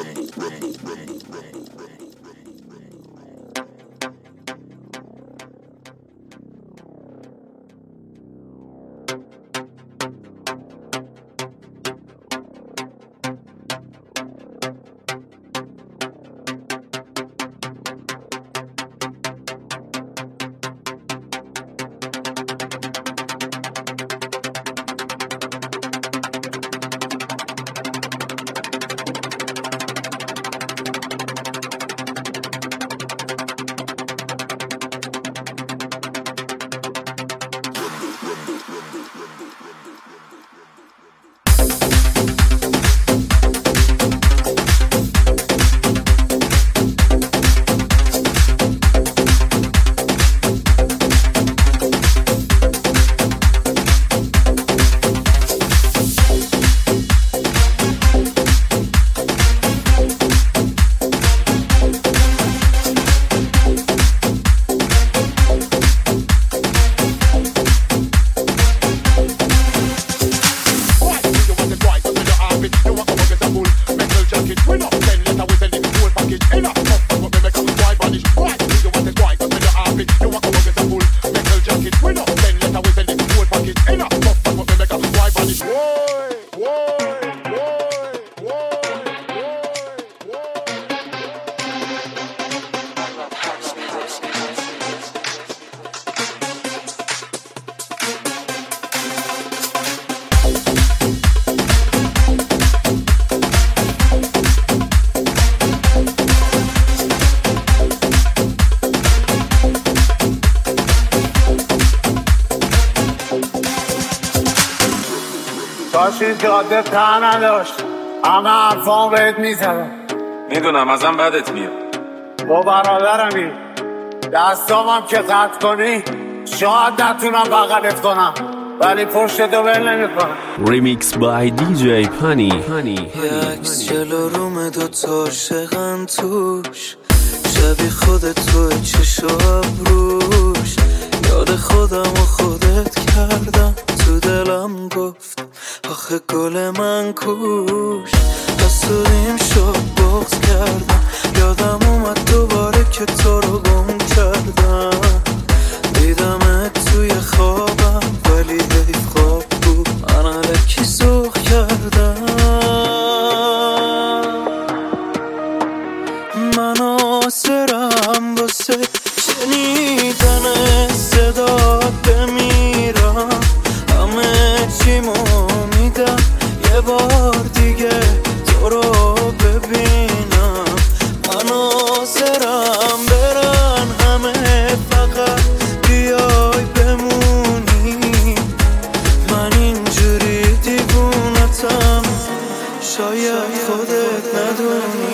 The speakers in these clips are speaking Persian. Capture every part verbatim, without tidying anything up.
داشتی جاده ته نداشت همه حرفان بهت میزدم میدونم ازم بدت میاد با برادرمی دستامم که قطع کنی شاید نتونم بغلت کنم ولی پشتتو بل نمیکنم. ریمیکس بای دی جی پانی. یکس جلو روم دوتا عاشقن توش شبیه خودت توی چشو ابروش یاد خودم و خودت کردم تو دلم گفت آخه گل من کوش حسودیم شد بغض کردم یادم اومد دوباره که تو رو گم کردم دیدمت توی خوابم ولی حیف خواب بود من الکی سوخ کردم من آسرم واسه شنیدن صدات بمیرم همه چیمو میدم یه بار دیگه تو رو ببینم من آسرم برن همه فقط بیای بمونی من اینجوری دیوونتم شاید خودت ندونی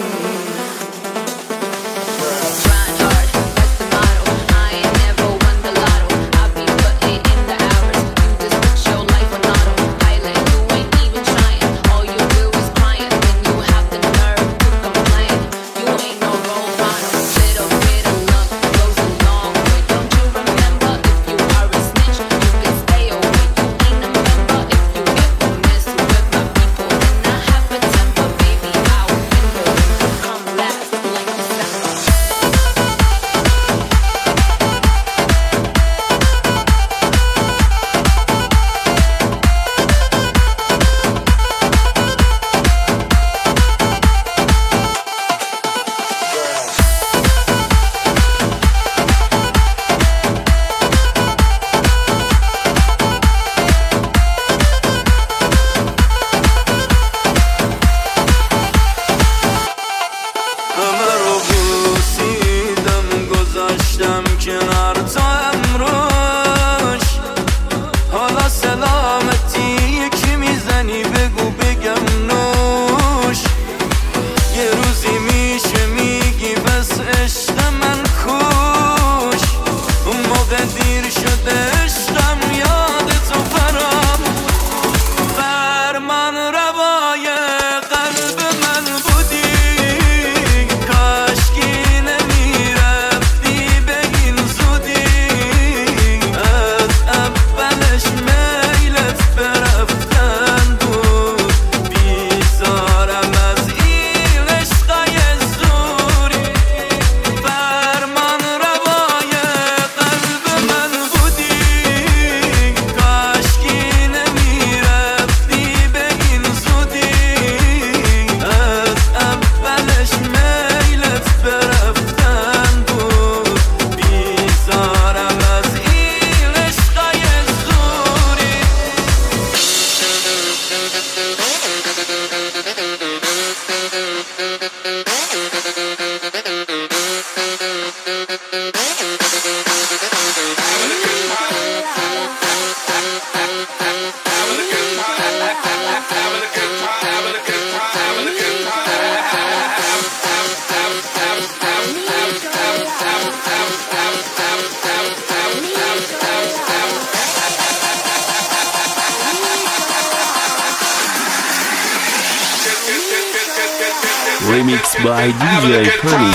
Remix by دی جی Pani.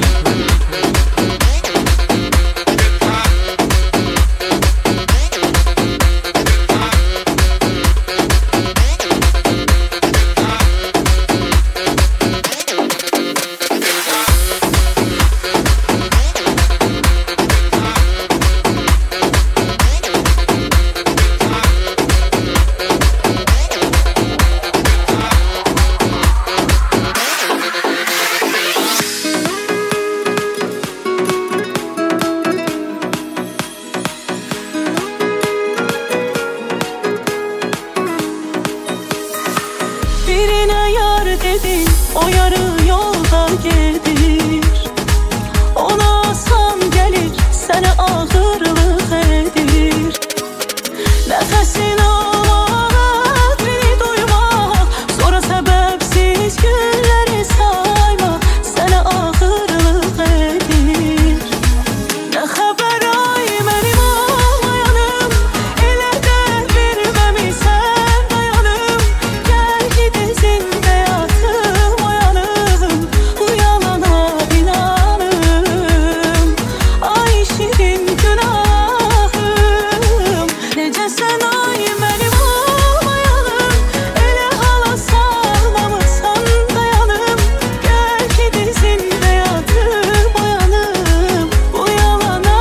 Birine yar dedin, o yarı yolda gelir. Ona asan gelir, sənə ağırlıq edir. Nəfəsin almaq, ədrini duymaq, sonra səbəbsiz günləri sayma, sənə ağırlıq edir. Nə xəbər ay mənim ağlayanım, elə də verməmisən dayanım. Gəl gidin zində yatım, oyanım, bu yalana inanım. Ay şirin günahım, necəsən ay mənim ağlayanım, elə hala salmamısan dayanım. Gəl gidin zində yatım, oyanım, bu yalana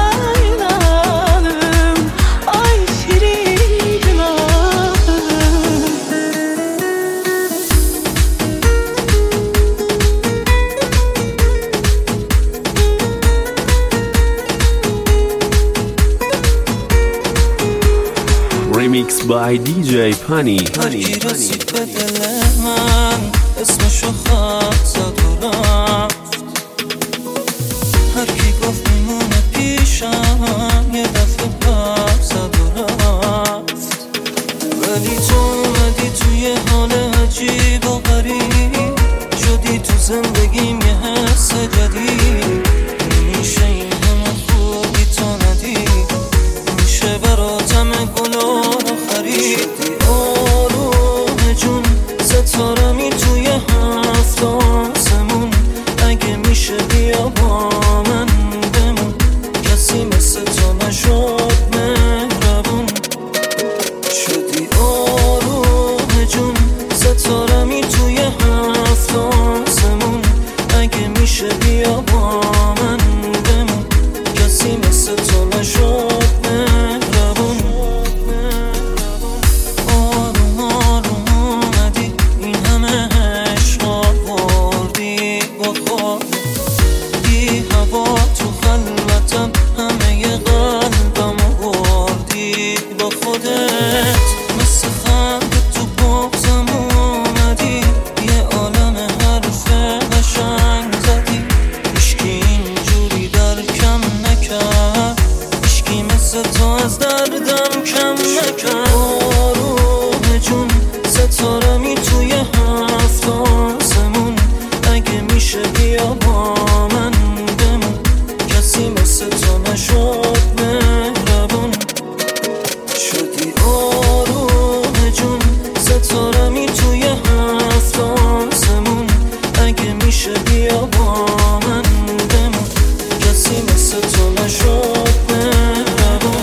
inanım. Ay şirin günahım. Remix by دی جی Pani. هرکی رسید به دل من اسمشو خط زد و رفت. هرکی گفت میمونه پیشم یه دفعه پر زد و رفت. ولی تو اومدی توی حال عجیب و غریب، شدی تو زندگیم یه حس جدید. میشه این همه خوبی تو ندید، میشه براتم گلان و خرید. آروم جون ستارمی توی هفت آسمون، اگه میشه بیا با من بمون، کسی مثل تو نشد مهربون. شدی آروم جون ستارمی توی هفت آسمون، اگه میشه بیا با من بمون، کسی مثل تو نشد مهربون. آروم آروم اومدی این همه عشق آوردی با خود، بی هوا تو خلوتم همه قلبم آوردی با خودت. مثل خنده تو بغزم اومدی، یه عالم حرف قشنگ زدی. هیچکی اینجوری درکم نکرد، هیچکی مثل تو از دردم کم نکرد. آروم جون ستارمی توی هفت آسمون، اگه میشه بیا با من بمون، کسی مثل تو نشد مهربون. شدی آروم جون ستارمی توی هفت آسمون، اگه میشه بیا با من بمون، کسی مثل تو نشد مهربون.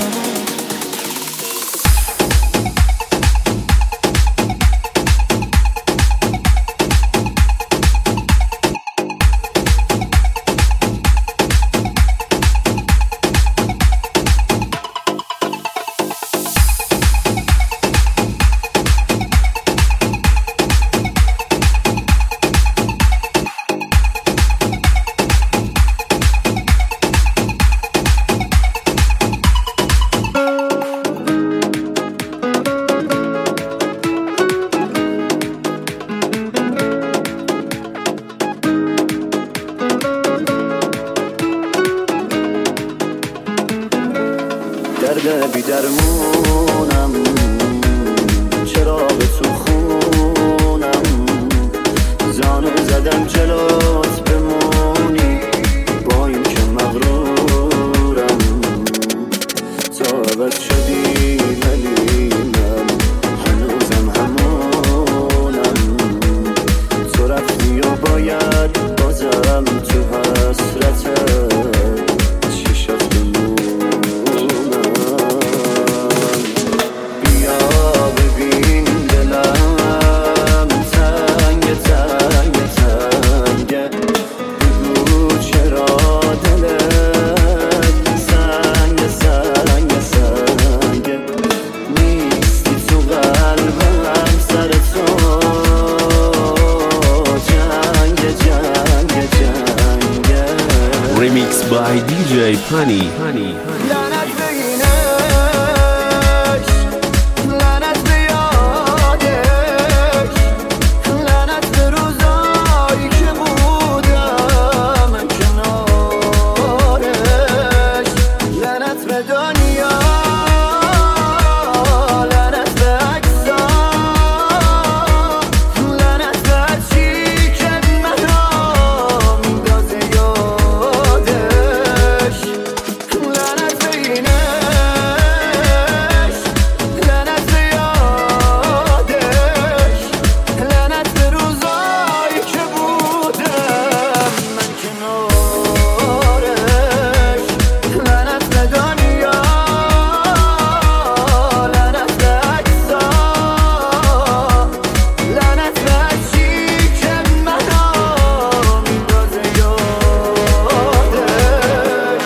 درد بی درمونم، چرا به تو خونم، زانو زدم جلوت بمونی، با این که مغرورم. تا عوض شدی ولی من هنوزم همونم، تو رفتی و با by دی جی Pani. لعنت به اینش، لعنت به یادش، لعنت به روزایی که بودم من کنارش، لعنت به دنیا، لعنت به عکسا، لعنت به هرچی که منو میندازه یادش، لعنت به اینش، لعنت به یادش، لعنت به روزایی که بودم من کنارش، لعنت به دنیا، لعنت به عکسا، لعنت به هرچی که منو میندازه یادش.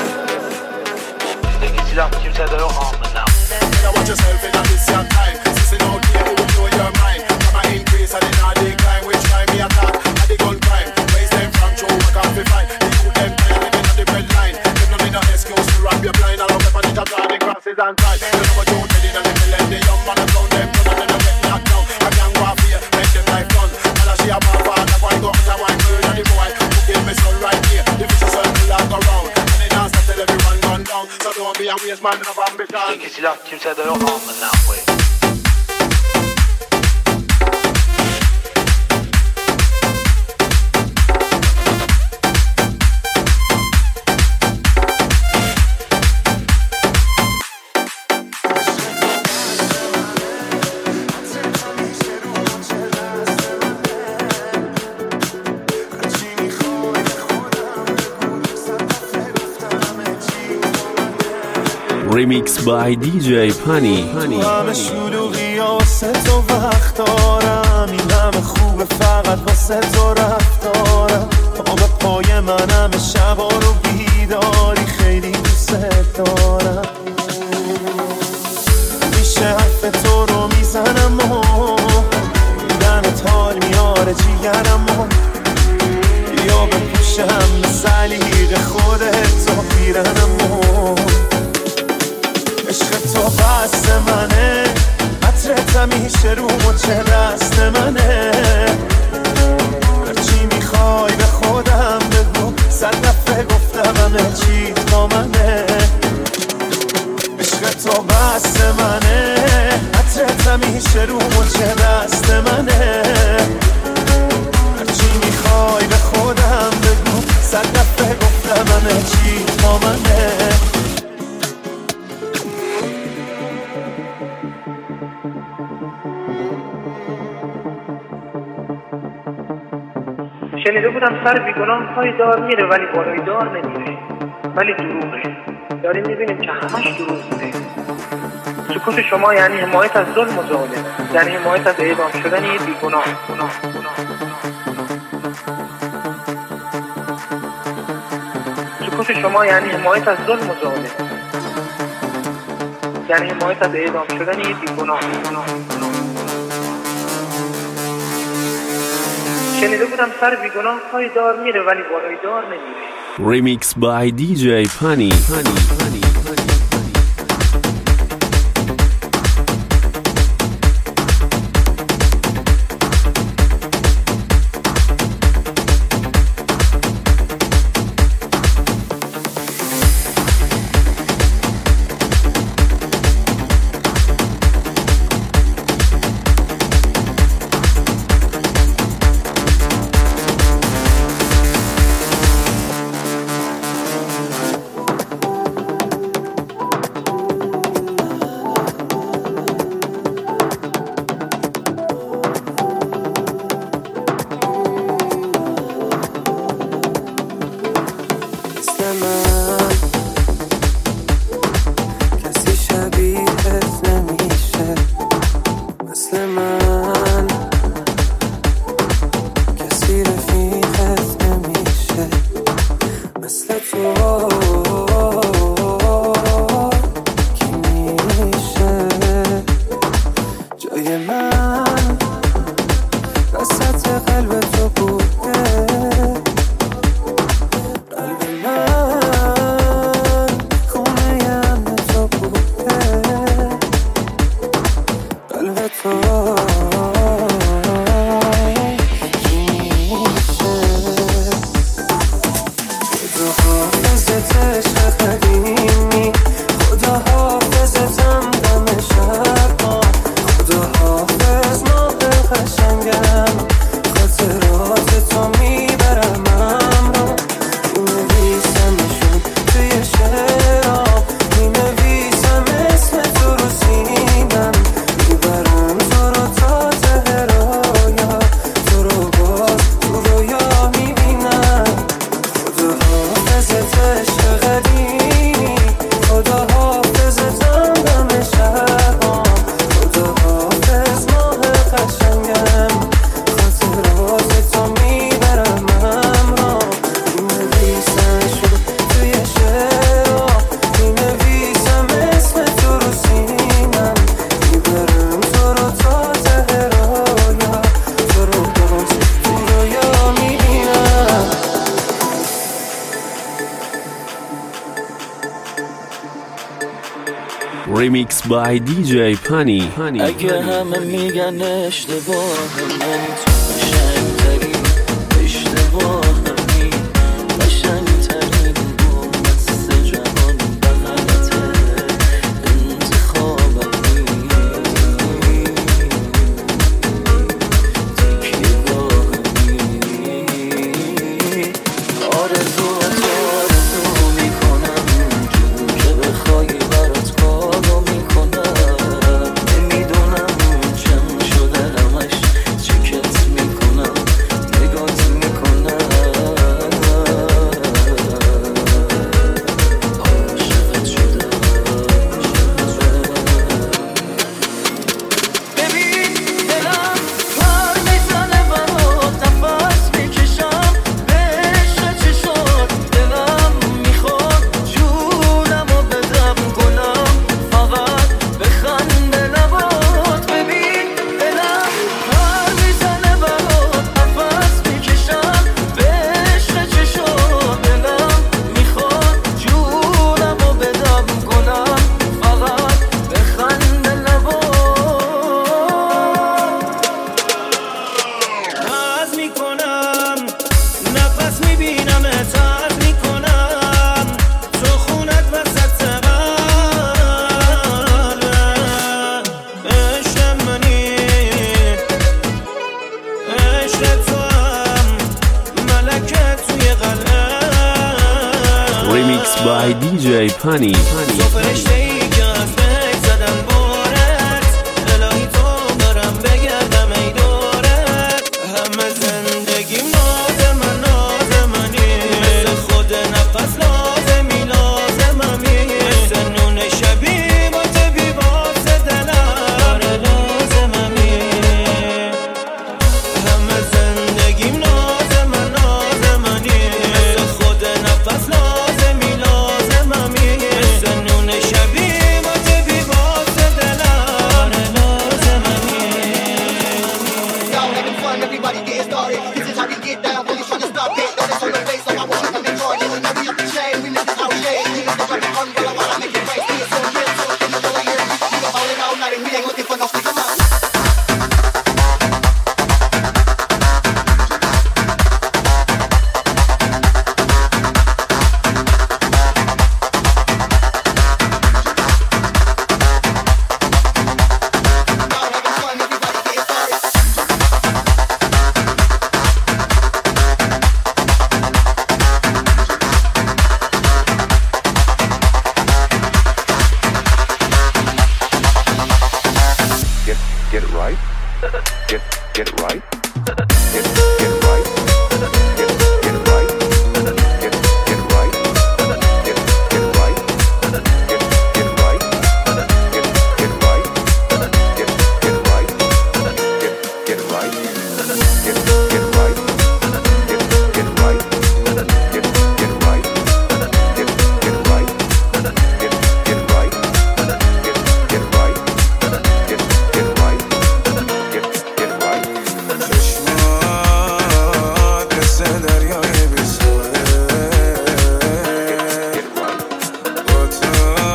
Watch yourself in this young time. Since you don't care, you know your mind. Come on, increase and then I decline. Which time me attack? I the gun crime. Raise them from show, work off the fight. They shoot them time, they on the red line. Them no need no excuse to rob your blind. All of them on the top, the crosses and try. You know what you're telling them, they let the young man alone. Them no need no get knocked down. I can't go off here, make them life done. And I see a bad father, why go out and why murder the boy? Who gave me son right here? The vicious circle I go round. And they dance and tell everyone run down. So don't be a waste man of ambition. یکی silah kimse de yok amına koyayım. Remix by دی جی Pani. همه شلوغی ها واسه تو وقت دارم، این همه خوبه فقط واسه تو رفتارم، پا به پای من همه شبا رو بیداری، خیلی دوست دارم، میشه حرف تو رو میزنم و دنت حال میاره جیگرم و یا بپوشم سلیق خودت و پیرنم و عشق تو بست منه، عطرت همیشه رو مچه دست منه، هرچی میخوای به خودم بگو، صد دفعه گفتم همه چی با منه، عشق تو بست منه، عطرت همیشه رو مچه دست منه، هرچی میخوای به خودم بگو، صد دفعه گفتم همه چی با منه. شنیده بودم سر بیگناه پای دار میره ولی بالای دار نمیره، ولی دروغه، داریم میبینیم که همش دروغ بوده. سکوت شما یعنی حمایت از ظلم و ظالم، یعنی حمایت از اعدام شدن یه بیگناه. گناه گناه سکوت شما یعنی حمایت از ظلم و ظالم، یعنی حمایت از اعدام شدن یه بیگناه. شنیده بودم سر بیگناه پای دار میره ولی بالای دار نمیره. Remix by دی جی Pani. قلب تو بوده، قلب من تو میبرم همراه مینویسمشون توی شعرها مینویسم اسم تو رو سینم میبرم تو رو تا ته رایا تو رو باز تو رویا میبینم خدا حافظت عشق قدیمی خدا حافظتم دم شبام خدا حافظ ماه قشنگم خاطرات تو میبرم همراه مینویسمشون توی شعرها مینویسم اسم تو رو سینم میبرم تو رو تا ته رایا تو رو باز تو رویا میبینم Remix by دی جی Pani. اگه همه میگن اشتباه من تو قشنگترین اشتباهمی قشنگترین با مست جهان بغلته انتخابمی تکیه گاهمی آرزوات آرزو میکنم جون که بخوای برات کارو میکنم نمیدونم چم شده همش چکت میکنم نگات میکنم عاشقت شدم ببین دلم پر میزنه برات نفس میکشم به عشق چی شد دلم میخواد جونمو بدم گلم فقط بخنده لبات ببین دلم پر میزنه برات نفس میکشم به عشق چی شد دلم میخواد جونمو بدم گلم فقط بخنده لبات ناز میکنم نفس میبینم احساس میکنم تو خونت وسط قلبم عشق منی عشق تو هم ملکت توی قلبم Remix by دی جی Pani. تو فرشته ای که از بک زدم بارت الهی تو برم بگردم ای دارت همه زندگیم ناز من ناز منی مثل خود نفس لازمی لازممی مثل نون شبی با تبی باز دلم آره لازممی همه زندگیم ناز من ناز منی مثل خود نفس لازمی لازممی مثل نون شبی با تبی باز دلم آره لازممی Y'all having fun, everybody getting started. This is how we get down, police trying to stop it. Don't it's on your face, so I want you to make charges. Now we up the chain, we live this our shade. We live the rap and umbrella while I make it rain. We is so real, so in the whole year. We gon' hold it all night and we ain't looking for no sleep. Come on. Y'all having fun, everybody getting started. Get get it right. Get get it right. Get get it right. Get get it right. Get get it right. Get get it right. Get get it right. Get get it right. Get get it right. Get get it right. Get get it right. Get get it right. Get get it right. Get get it right. Get get it right. Get get it right. Get get it right. Get get it right. چشمات مثل دریای بی‌ساحل با تو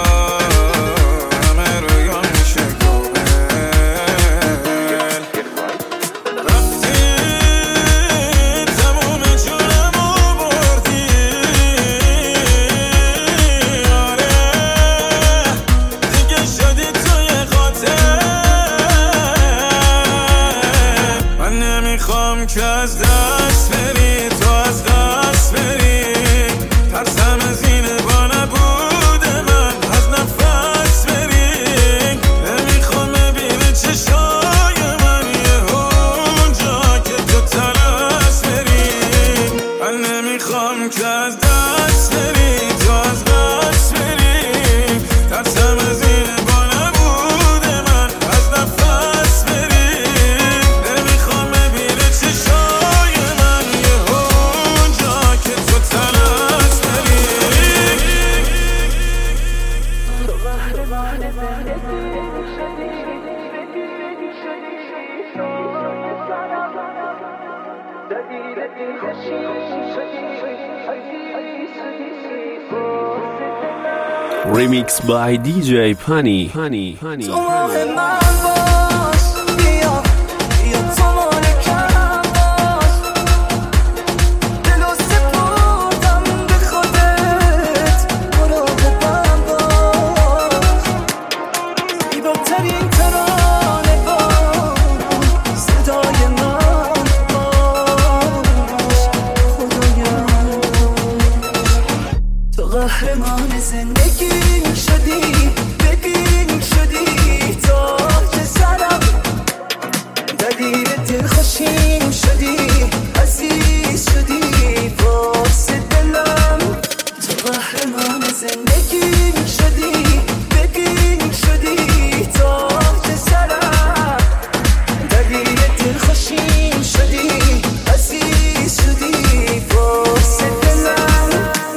همه رویان میشه کامل رفتی که از دست بری، تو از دست بری. ترسم از اینه با نبود من از نفس بری. نمیخوام ببینه چشای من یه اونجا که تو ترس بری. من نمیخوام که از دست بری، تو از دست بری. ترسم از اینه با نبود من از نفس بری. نمیخوام ببینه چشای من یه اونجا که تو ترس بری. Remix by دی جی Pani. Pani. Pani. قهرمان زندگی شدی، ببین شدی تاج سرم. دلیل دلخوشیم شدی، عزیز شدی واسه دلم. تو قهرمان زندگی شدی، ببین شدی تاج سرم. دلیل دلخوشیم شدی، عزیز شدی واسه دلم.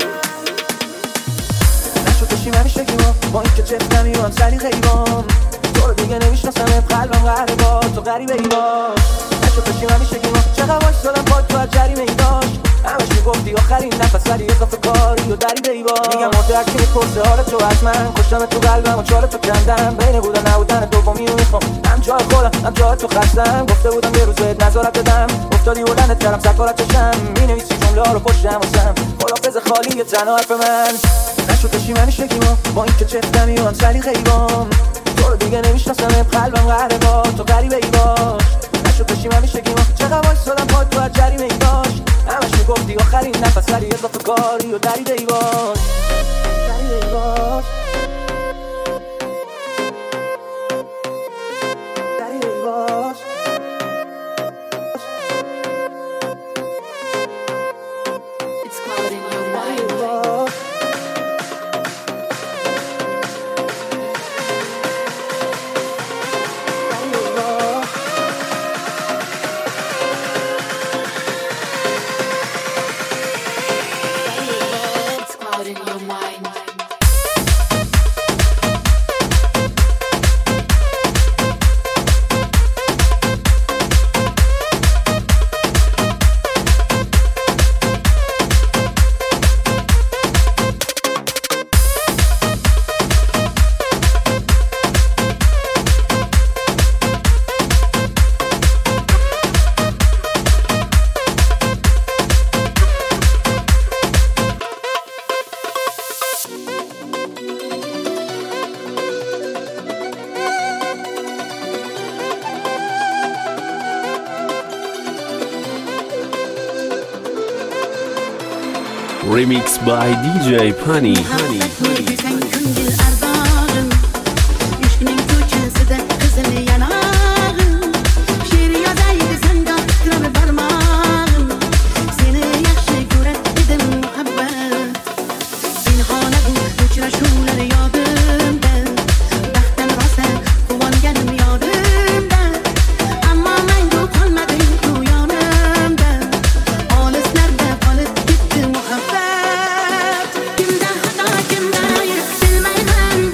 با این که چفتم ایوان سریع خیبام، تو رو دیگه نمیشناسم، قلبم قهره با تو غریبه ای باش. نشو پشیم همیشه گیما، چقدر باش دادم پاد تو از جریمه ای داشت. همش میگفتی آخرین نفس ولی اضافه کاری و دریده ای باش. میگم مرده هرکی میپرسه حال تو از من، کشتم تو قلبم و چهار تو کندم. بین بودن نبودن دومی رو میخوام، هم جای خودم هم جای تو خستم. گفته بودم یه روز بهت نظارت بدم، افتادی بلندت کردم سفارت چشم. مینویسی جمله ها رو پشتم واسم، خدافظ خالی یه تنها حرف من. نشو پشیم همیشه گیما، با این که چفتم ایوان سریع خیبام. تو رو دیگه نمیشناسم، قلبم قهره با تو غریبه ای باش. نشو پشیم همیشه گیما، چقدر باش دادم پاد تو از جریمه ای داشت. همش میگفتی آخرین نفس ولی اضافه کاری و دریده ای باش. دریده ای باش. دریده ای باش. It's clouding your mind. Remix by دی جی Pani. Pani. Kimden hata kimden hayır bilmeyen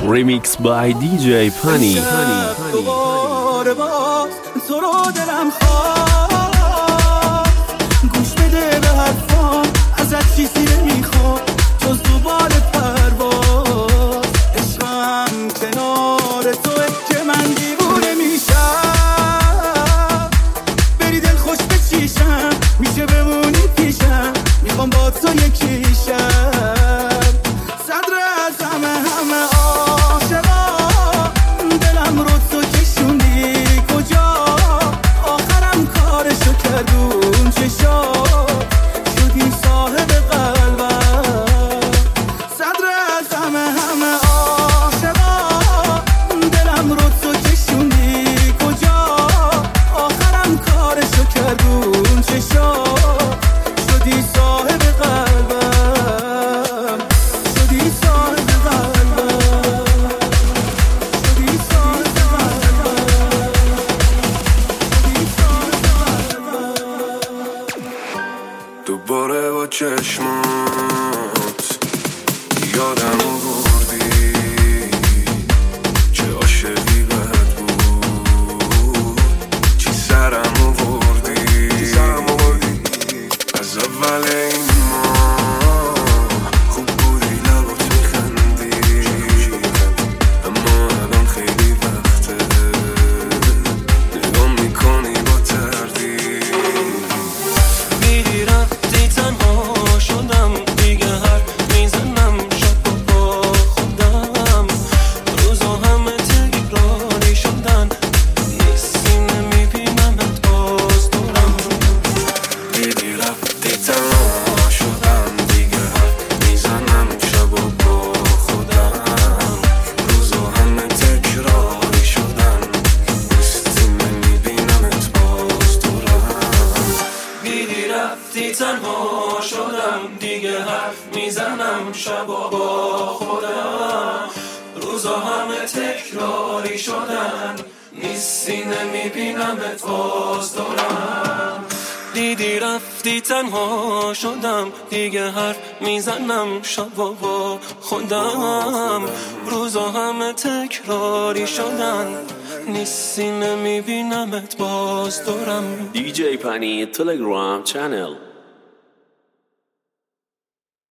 Remix by دی جی Pani. دوباره باز تو رو دلم خواست، گوش بده به حرفام، ازت چیزی نمیخوام جز دوباره پرواز. عشقم کنار توه که من دیوونه میشم، بری دل خوش بچیشم، میشه بمونی پیشم، میخوام با تو یکیشم. صدر از همه همه عاشقا، دلم رو تو کشوندی کجا، آخرم کارشو کردون چشا، شدی صاحب قلبم. صدر از همه همه عاشقا، دلم رو تو کشوندی کجا، آخرم کارشو کردون چشا، شدی صاحب قلبم، شدی صاحب قلبم، شدی صاحب قلبم، شدی صاحب قلبم. دوباره با چشمات یادم آوردی چه عاشقی بد بود، چی سرم آوردی از اول این ماه. خوب بودی لبات میخندی، اما الان خیلی وقته نگاه میکنی با تردید. دیدی رفتی تنها شدم دیگه، هر میزنم شب با خودم، روزا همه تکراری شدن، نیستی نمیبینمت باز دورم. دیدی رفتی تنها شدم دیگه، هر میزنم شب با خودم، روزا همه تکراری شدن، نیستی نمیبینمت باز دورم. دیدی رفتی تنها شدم دیگه، حرف میزنم شبا با خودم، روزا همه تکراری شدن، نیستی نمیبینمت باز دارم. دیدی رفتی تنها شدم دیگه، حرف میزنم شبا با خودم، روزا همه تکراری شدن، نیستی نمیبینمت باز دارم. دی جی Pani Telegram channel.